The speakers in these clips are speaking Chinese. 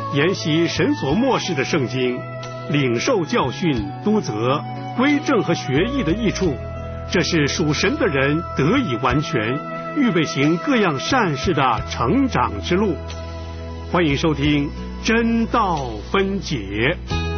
研习神所默示的圣经，领受教训、督责、归正和学义的益处，这是属神的人得以完全，预备行各样善事的成长之路。欢迎收听真道分解。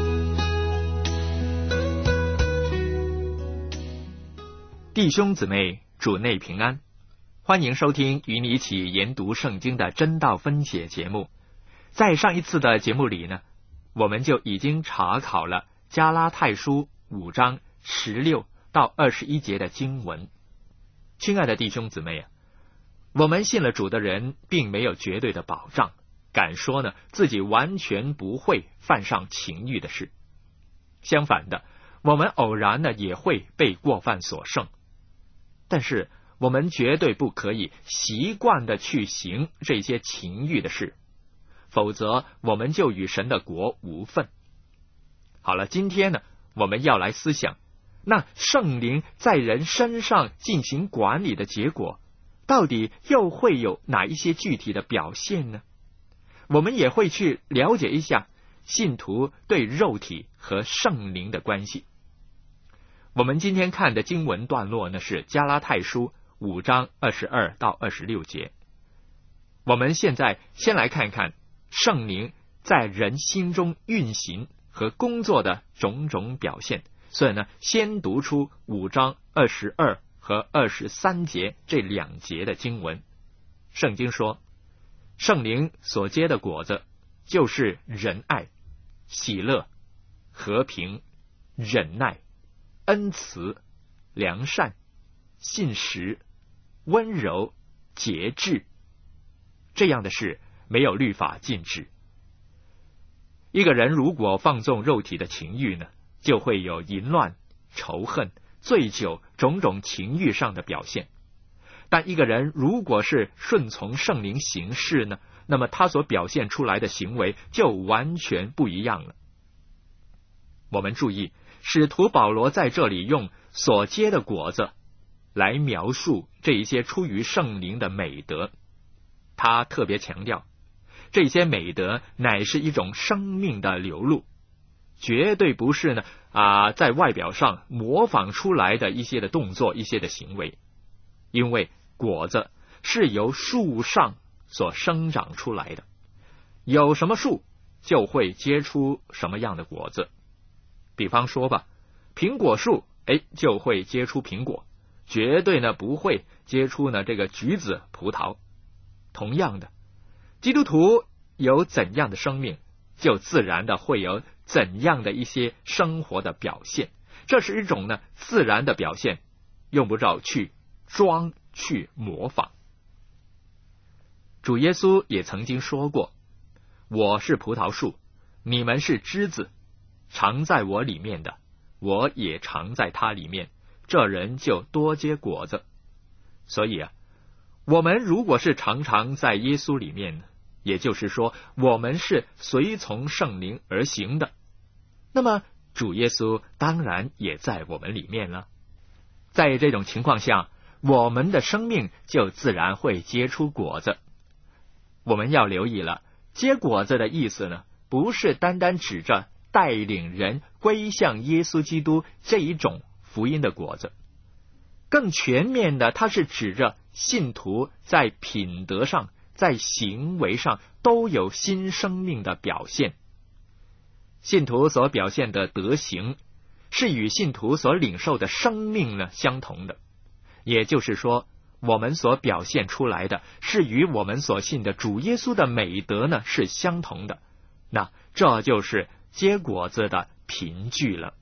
弟兄姊妹，主内平安，欢迎收听与你一起研读圣经的真道分解节目。在上一次的节目里呢，我们就已经查考了加拉太书5章16到21节的经文。亲爱的弟兄姊妹啊，我们信了主的人并没有绝对的保障，敢说呢自己完全不会犯上情欲的事。相反的，我们偶然呢也会被过犯所胜。但是我们绝对不可以习惯的去行这些情欲的事，否则我们就与神的国无分。好了，今天呢我们要来思想，那圣灵在人身上进行管理的结果，到底又会有哪一些具体的表现呢？我们也会去了解一下信徒对肉体和圣灵的关系。我们今天看的经文段落呢，是加拉太书5章22到26节。我们现在先来看看圣灵在人心中运行和工作的种种表现。所以呢，先读出5章22和23节这2节的经文。圣经说，圣灵所结的果子就是仁爱、喜乐、和平、忍耐、恩慈、良善、信实、温柔、节制。这样的事没有律法禁止。一个人如果放纵肉体的情欲呢，就会有淫乱、仇恨、醉酒种种情欲上的表现。但一个人如果是顺从圣灵行事呢，那么他所表现出来的行为就完全不一样了。我们注意，使徒保罗在这里用所结的果子来描述这一些出于圣灵的美德。他特别强调，这些美德乃是一种生命的流露，绝对不是呢在外表上模仿出来的一些的动作、一些的行为。因为果子是由树上所生长出来的，有什么树就会结出什么样的果子。比方说吧，苹果树就会结出苹果，绝对呢不会结出呢这个橘子、葡萄。同样的，基督徒有怎样的生命，就自然的会有怎样的一些生活的表现。这是一种呢自然的表现，用不着去装、去模仿。主耶稣也曾经说过，我是葡萄树，你们是枝子，常在我里面的，我也常在他里面，这人就多结果子。所以我们如果是常常在耶稣里面，也就是说我们是随从圣灵而行的，那么主耶稣当然也在我们里面了。在这种情况下，我们的生命就自然会结出果子。我们要留意了，结果子的意思呢，不是单单指着带领人归向耶稣基督这一种福音的果子，更全面的，它是指着信徒在品德上、在行为上都有新生命的表现。信徒所表现的德行是与信徒所领受的生命呢相同的，也就是说，我们所表现出来的是与我们所信的主耶稣的美德呢是相同的。那这就是结果子的凭据了。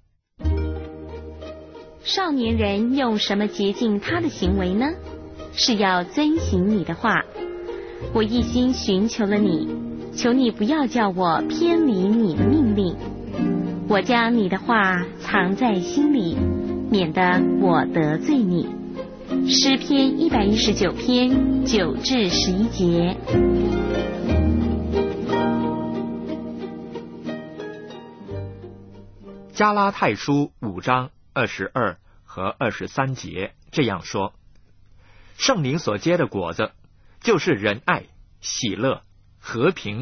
少年人用什么洁净他的行为呢？是要遵行你的话。我一心寻求了你，求你不要叫我偏离你的命令。我将你的话藏在心里，免得我得罪你。诗篇119篇9至11节。 加拉太书5章22和23节这样说，圣灵所结的果子就是仁爱、喜乐、和平、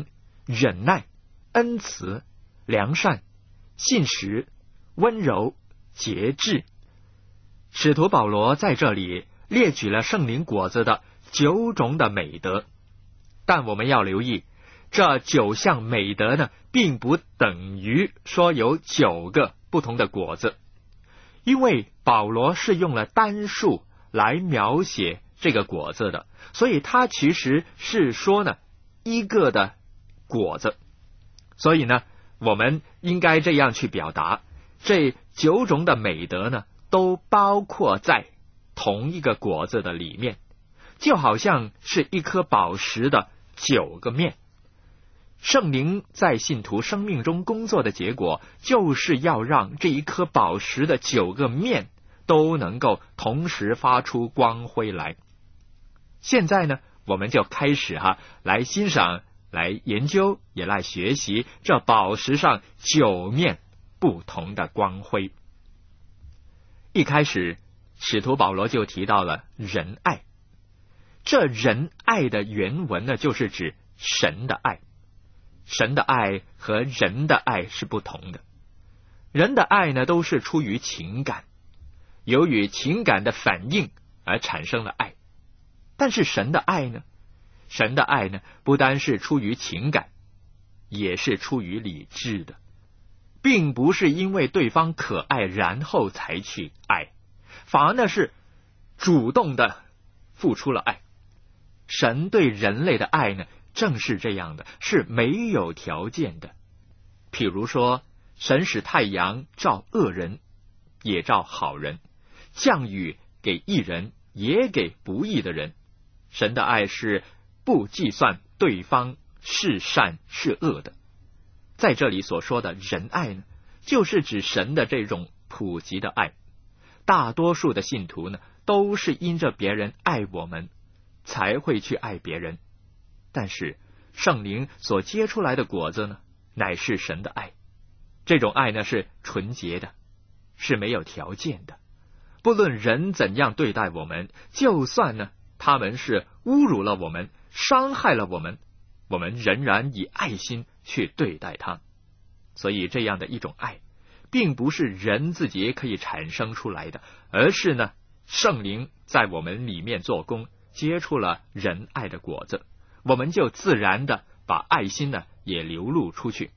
忍耐、恩慈、良善、信实、温柔、节制。使徒保罗在这里列举了圣灵果子的9种的美德，但我们要留意，这9项美德呢，并不等于说有9个不同的果子，因为保罗是用了单数来描写这个果子的，所以他其实是说呢一个的果子。所以呢，我们应该这样去表达，这9种的美德呢，都包括在同一个果子的里面，就好像是一颗宝石的9个面。圣灵在信徒生命中工作的结果，就是要让这一颗宝石的9个面都能够同时发出光辉来。现在呢，我们就开始来欣赏、来研究，也来学习这宝石上9面不同的光辉。一开始，使徒保罗就提到了仁爱。这仁爱的原文呢，就是指神的爱。神的爱和人的爱是不同的。人的爱呢，都是出于情感，由于情感的反应而产生了爱。但是神的爱呢，神的爱呢，不单是出于情感，也是出于理智的，并不是因为对方可爱然后才去爱，反而呢是主动的付出了爱。神对人类的爱呢，正是这样的，是没有条件的。譬如说，神使太阳照恶人，也照好人，降雨给义人，也给不义的人。神的爱是不计算对方是善是恶的。在这里所说的仁爱呢，就是指神的这种普及的爱。大多数的信徒呢，都是因着别人爱我们，才会去爱别人。但是圣灵所结出来的果子呢，乃是神的爱。这种爱呢，是纯洁的，是没有条件的。不论人怎样对待我们，就算呢他们是侮辱了我们，伤害了我们，我们仍然以爱心去对待他。所以这样的一种爱，并不是人自己可以产生出来的，而是呢圣灵在我们里面做工，结出了仁爱的果子，我们就自然的把爱心呢也流露出去。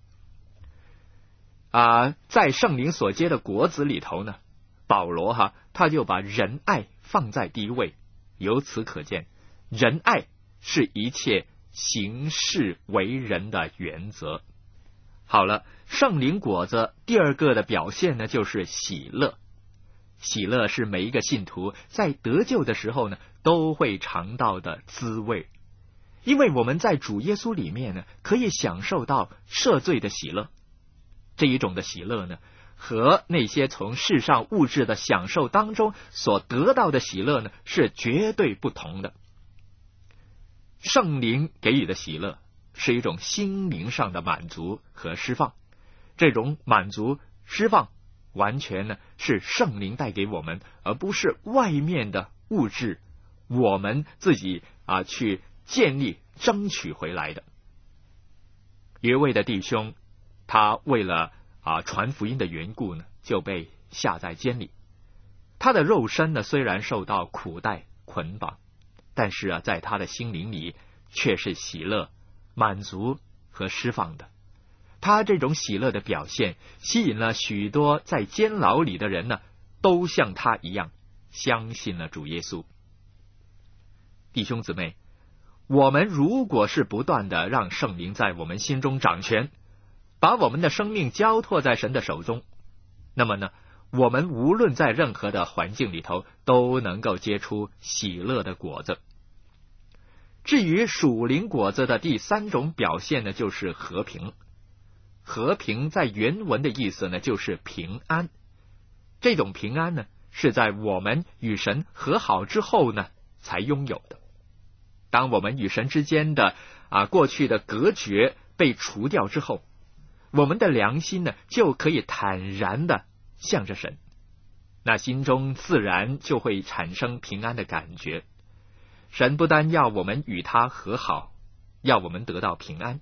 在圣灵所结的果子里头呢，保罗他就把仁爱放在第一位。由此可见，仁爱是一切行事为人的原则。好了，圣灵果子第二个的表现呢，就是喜乐。喜乐是每一个信徒在得救的时候呢，都会尝到的滋味。因为我们在主耶稣里面呢，可以享受到赦罪的喜乐。这一种的喜乐呢，和那些从世上物质的享受当中所得到的喜乐呢，是绝对不同的。圣灵给予的喜乐是一种心灵上的满足和释放，这种满足释放完全呢是圣灵带给我们，而不是外面的物质我们自己去建立争取回来的。有一位的弟兄，他为了传福音的缘故呢，就被下在监里。他的肉身呢，虽然受到苦待捆绑，但是在他的心灵里却是喜乐、满足和释放的。他这种喜乐的表现，吸引了许多在监牢里的人呢，都像他一样相信了主耶稣。弟兄姊妹，我们如果是不断的让圣灵在我们心中掌权，把我们的生命交托在神的手中，那么呢，我们无论在任何的环境里头，都能够结出喜乐的果子。至于属灵果子的第3种表现呢，就是和平。和平在原文的意思呢，就是平安。这种平安呢，是在我们与神和好之后呢，才拥有的。当我们与神之间的过去的隔绝被除掉之后，我们的良心呢，就可以坦然的向着神，那心中自然就会产生平安的感觉。神不单要我们与他和好，要我们得到平安，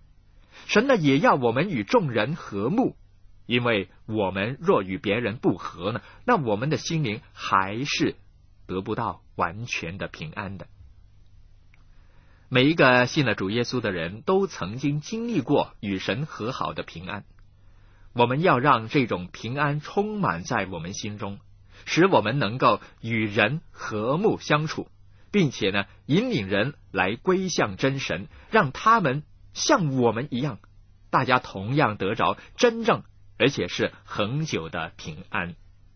神呢也要我们与众人和睦，因为我们若与别人不和呢，那我们的心灵还是得不到完全的平安的。每一个信了主耶稣的人都曾经经历过与神和好的平安，我们要让这种平安充满在我们心中，使我们能够与人和睦相处，并且呢引领人来归向真神，让他们像我们一样，大家同样得着真正而且是恒久的平安。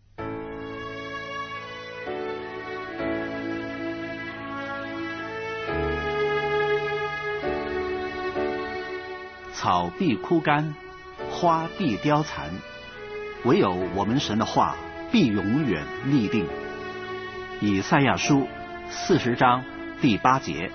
草必枯干，花必凋残，唯有我们神的话必永远立定。以赛亚书40章第8节。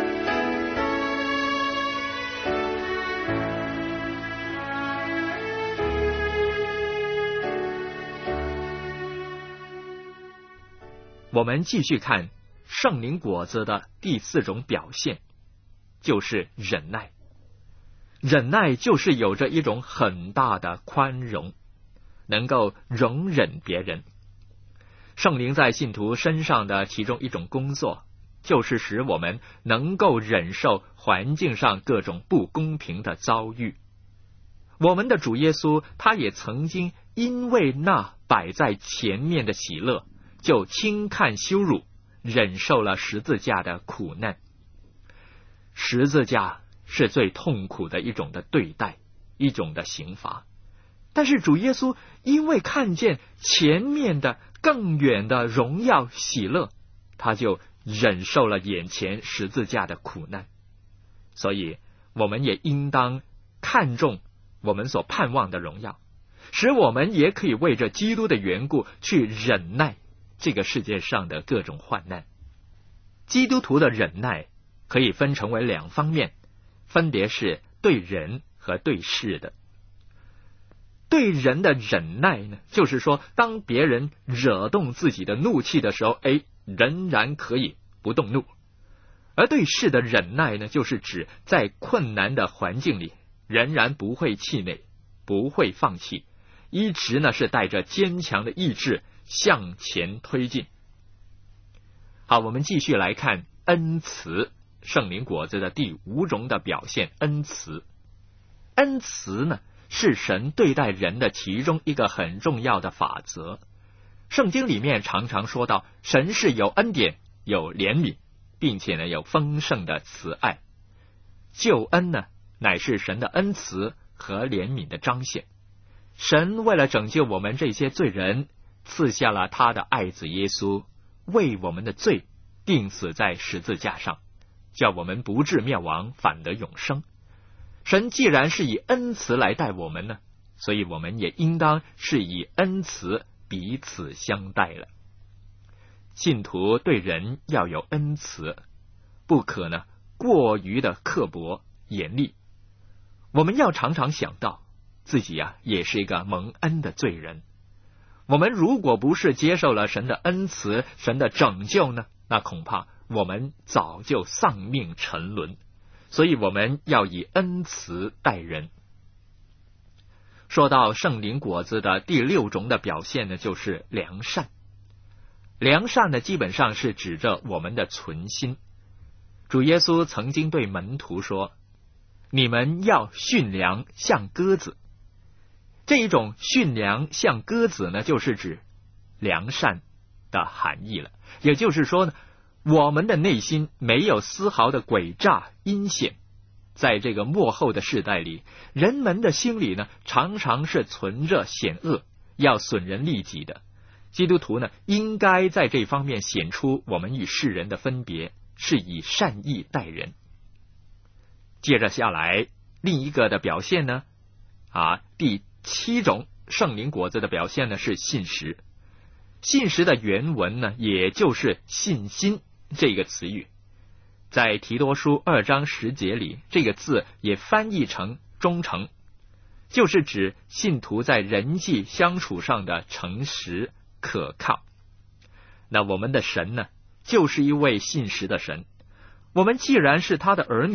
我们继续看圣灵果子的第4种表现，就是忍耐。忍耐就是有着一种很大的宽容，能够容忍别人。圣灵在信徒身上的其中一种工作，就是使我们能够忍受环境上各种不公平的遭遇。我们的主耶稣，他也曾经因为那摆在前面的喜乐，就轻看羞辱，忍受了十字架的苦难。十字架是最痛苦的一种的对待，一种的刑罚。但是主耶稣因为看见前面的更远的荣耀喜乐，他就忍受了眼前十字架的苦难。所以我们也应当看重我们所盼望的荣耀，使我们也可以为着基督的缘故去忍耐这个世界上的各种患难。基督徒的忍耐可以分成为2方面，分别是对人和对事的。对人的忍耐呢，就是说当别人惹动自己的怒气的时候，仍然可以不动怒。而对事的忍耐呢，就是指在困难的环境里仍然不会气馁，不会放弃，一直呢是带着坚强的意志向前推进。好，我们继续来看恩慈，圣灵果子的第5种的表现，恩慈。恩慈呢，是神对待人的其中一个很重要的法则。圣经里面常常说到，神是有恩典，有怜悯，并且呢有丰盛的慈爱。救恩呢，乃是神的恩慈和怜悯的彰显。神为了拯救我们这些罪人，赐下了他的爱子耶稣，为我们的罪钉死在十字架上，叫我们不至灭亡，反得永生。神既然是以恩慈来待我们呢，所以我们也应当是以恩慈彼此相待了。信徒对人要有恩慈，不可呢过于的刻薄严厉。我们要常常想到自己也是一个蒙恩的罪人。我们如果不是接受了神的恩慈，神的拯救呢，那恐怕我们早就丧命沉沦。所以我们要以恩慈待人。说到圣灵果子的第6种的表现呢，就是良善。良善呢，基本上是指着我们的存心。主耶稣曾经对门徒说，你们要驯良像鸽子。这一种驯良像鸽子呢，就是指良善的含义了。也就是说呢，我们的内心没有丝毫的诡诈阴险。在这个末后的世代里，人们的心里呢，常常是存着险恶，要损人利己的。基督徒呢，应该在这方面显出我们与世人的分别，是以善意待人。接着下来，另一个的表现呢，第7种圣灵果子的表现呢，是信实。信实的原文呢，也就是信心这个词语。在提多书2章10节里，这个字也翻译成忠诚，就是指信徒在人际相处上的诚实可靠。那我们的神呢，就是一位信实的神。我们既然是他的儿女，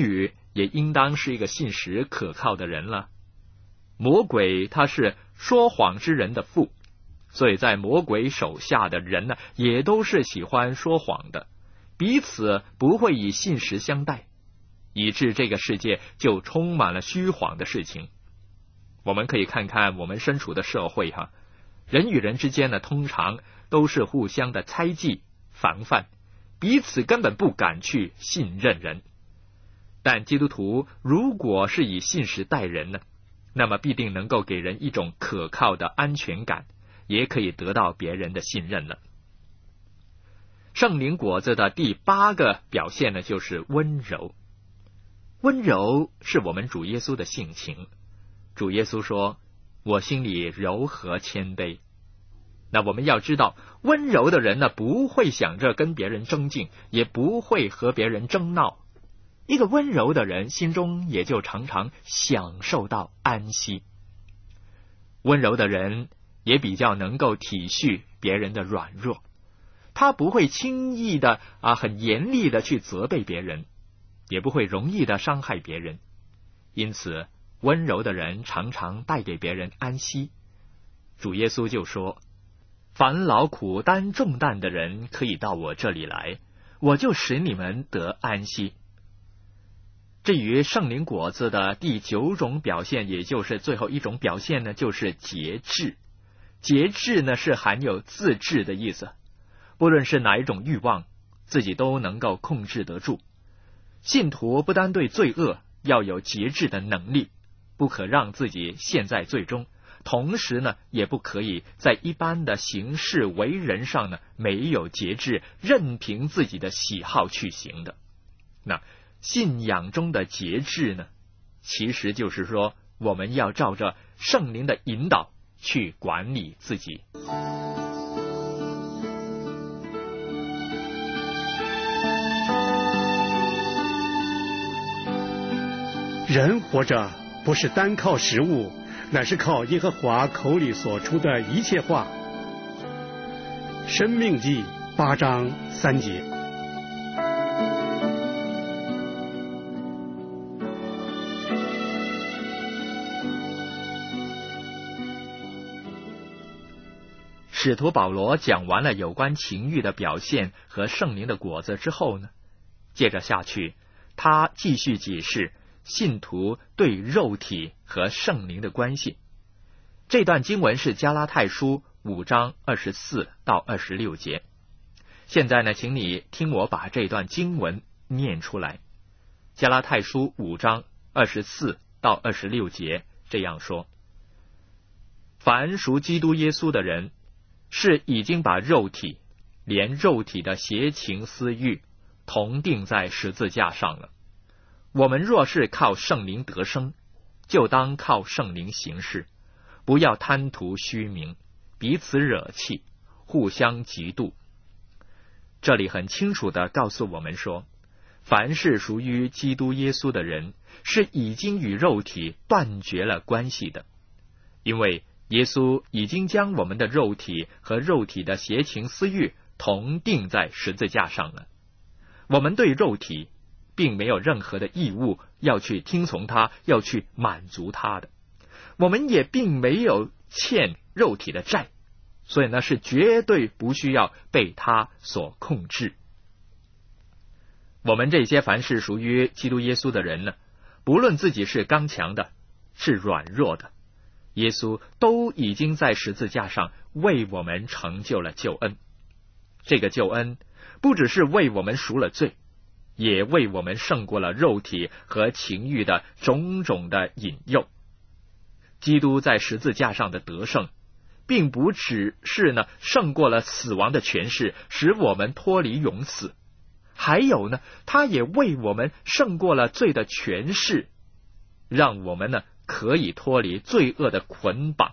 也应当是一个信实可靠的人了。魔鬼他是说谎之人的父，所以在魔鬼手下的人呢，也都是喜欢说谎的，彼此不会以信实相待，以致这个世界就充满了虚谎的事情。我们可以看看我们身处的社会人与人之间呢，通常都是互相的猜忌、防范，彼此根本不敢去信任人。但基督徒如果是以信实待人呢，那么必定能够给人一种可靠的安全感，也可以得到别人的信任了。圣灵果子的第8个表现呢，就是温柔。温柔是我们主耶稣的性情。主耶稣说，我心里柔和谦卑。那我们要知道，温柔的人呢，不会想着跟别人争竞，也不会和别人争闹。一个温柔的人心中也就常常享受到安息。温柔的人也比较能够体恤别人的软弱，他不会轻易的很严厉的去责备别人，也不会容易的伤害别人。因此温柔的人常常带给别人安息。主耶稣就说，凡劳苦担重担的人可以到我这里来，我就使你们得安息。至于圣灵果子的第9种表现，也就是最后一种表现呢，就是节制。节制呢，是含有自制的意思，不论是哪一种欲望，自己都能够控制得住。信徒不单对罪恶要有节制的能力，不可让自己陷在罪中，同时呢，也不可以在一般的行事为人上呢没有节制，任凭自己的喜好去行的。那信仰中的节制呢，其实就是说，我们要照着圣灵的引导去管理自己。 人活着不是单靠食物，乃是靠耶和华口里所出的一切话。申命记8章3节。 使徒保罗讲完了有关情欲的表现和圣灵的果子之后呢，接着下去，他继续解释信徒对肉体和圣灵的关系。这段经文是加拉太书5章24到26节。现在呢，请你听我把这段经文念出来。加拉太书5章24到26节这样说：凡属基督耶稣的人，是已经把肉体连肉体的邪情私欲同钉在十字架上了。我们若是靠圣灵得生，就当靠圣灵行事，不要贪图虚名，彼此惹气，互相嫉妒。这里很清楚地告诉我们说，凡是属于基督耶稣的人，是已经与肉体断绝了关系的，因为耶稣已经将我们的肉体和肉体的邪情私欲同钉在十字架上了。我们对肉体并没有任何的义务要去听从它，要去满足它的。我们也并没有欠肉体的债，所以呢，是绝对不需要被它所控制。我们这些凡是属于基督耶稣的人呢，不论自己是刚强的，是软弱的，耶稣都已经在十字架上为我们成就了救恩。这个救恩不只是为我们赎了罪，也为我们胜过了肉体和情欲的种种的引诱。基督在十字架上的得胜，并不只是呢胜过了死亡的权势，使我们脱离永死，还有呢，他也为我们胜过了罪的权势，让我们呢可以脱离罪恶的捆绑。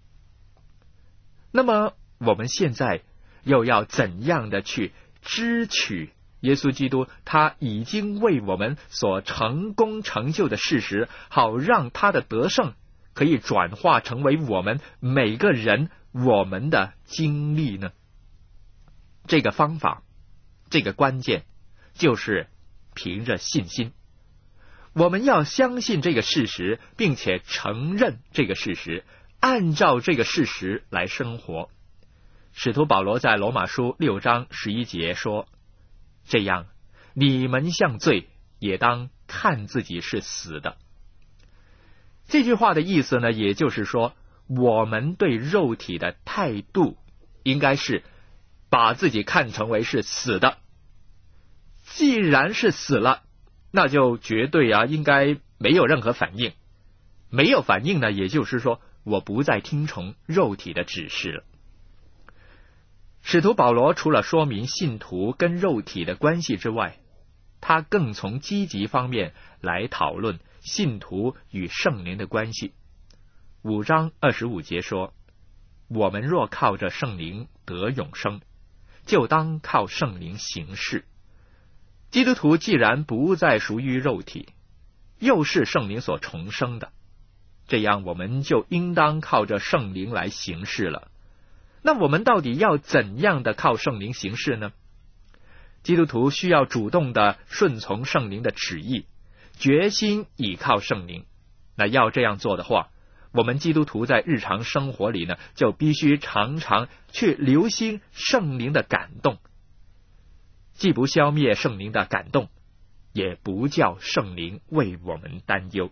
那么我们现在又要怎样的去支取耶稣基督他已经为我们所成功成就的事实，好让他的得胜可以转化成为我们每个人我们的经历呢？这个方法，这个关键就是凭着信心。 我们要相信这个事实，并且承认这个事实，按照这个事实来生活。使徒保罗在罗马书6章11节说，这样你们像罪，也当看自己是死的。这句话的意思呢，也就是说，我们对肉体的态度应该是把自己看成为是死的。既然是死了，那就绝对应该没有任何反应。没有反应呢，也就是说我不再听从肉体的指示了。使徒保罗除了说明信徒跟肉体的关系之外，他更从积极方面来讨论信徒与圣灵的关系。5章25节说，我们若靠着圣灵得永生，就当靠圣灵行事。基督徒既然不再属于肉体，又是圣灵所重生的，这样我们就应当靠着圣灵来行事了。那我们到底要怎样的靠圣灵行事呢？基督徒需要主动的顺从圣灵的旨意，决心倚靠圣灵。那要这样做的话，我们基督徒在日常生活里呢，就必须常常去留心圣灵的感动，既不消灭圣灵的感动，也不叫圣灵为我们担忧。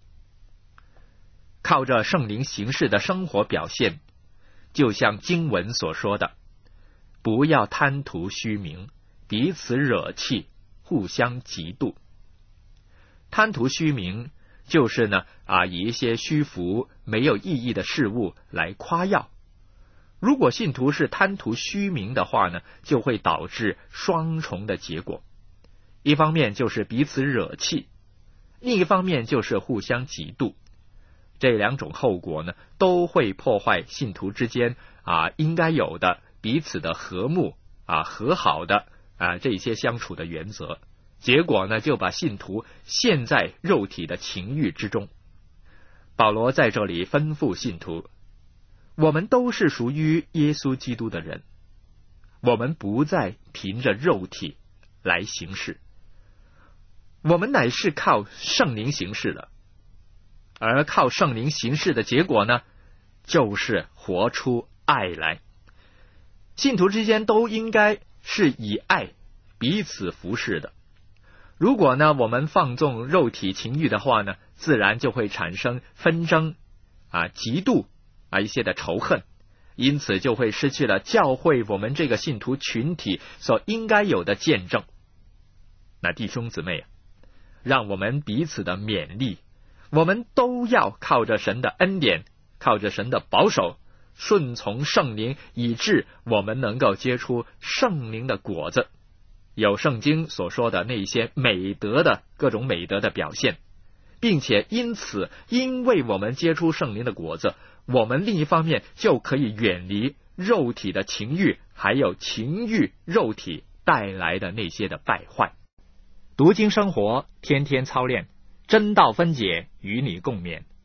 靠着圣灵行事的生活表现，就像经文所说的，不要贪图虚名，彼此惹气，互相嫉妒。贪图虚名就是呢以一些虚浮没有意义的事物来夸耀。如果信徒是贪图虚名的话呢，就会导致双重的结果。一方面就是彼此惹气，另一方面就是互相嫉妒。这两种后果呢，都会破坏信徒之间应该有的彼此的和睦和好的这些相处的原则。结果呢，就把信徒陷在肉体的情欲之中。保罗在这里吩咐信徒，我们都是属于耶稣基督的人，我们不再凭着肉体来行事，我们乃是靠圣灵行事的。而靠圣灵行事的结果呢，就是活出爱来。信徒之间都应该是以爱彼此服侍的。如果呢我们放纵肉体情欲的话呢，自然就会产生纷争嫉妒一些的仇恨，因此就会失去了教会我们这个信徒群体所应该有的见证。那弟兄姊妹让我们彼此的勉励，我们都要靠着神的恩典，靠着神的保守，顺从圣灵，以致我们能够结出圣灵的果子，有圣经所说的那些美德的各种美德的表现，并且因为我们结出圣灵的果子，我们另一方面就可以远离肉体的情欲，还有情欲肉体带来的那些的败坏。读经生活，天天操练，真道分解，与你共勉。